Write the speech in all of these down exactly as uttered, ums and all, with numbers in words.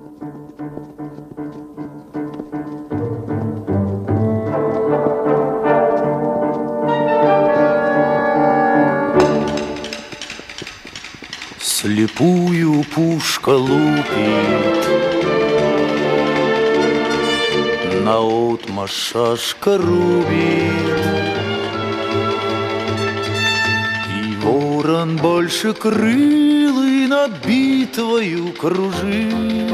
Слепую пушка лупит, наотмашь шашка рубит, и ворон больше крылый над битвою кружит,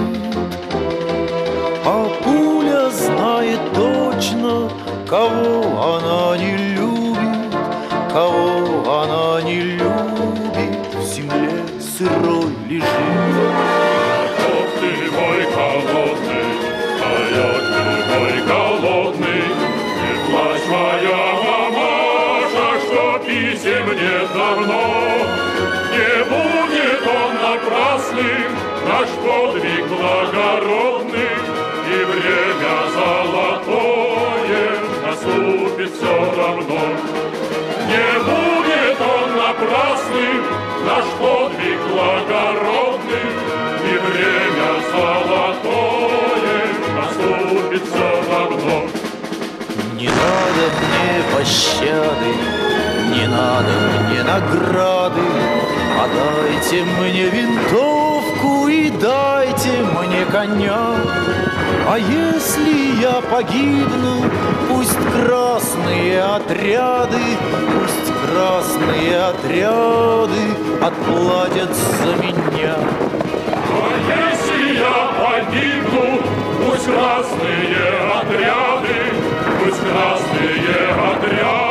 а пуля знает точно, кого она не любит, кого она не любит, в земле сырой лежит. Ох ты мой холодный, стоять ты мой голодный, не плачь, моя мамаша, что писем нет давно. Не будет он напрасным, наш подвиг благородный, и время золотое наступит все равно. Не будет он напрасным, наш подвиг благородный, и время золотое наступит все равно. Не надо мне пощады, не надо мне награды, а дайте мне винтовку и дайте мне коня. А если я погибну, пусть красные отряды, пусть красные отряды отплатят за меня. А если я погибну, пусть красные отряды, пусть красные отряды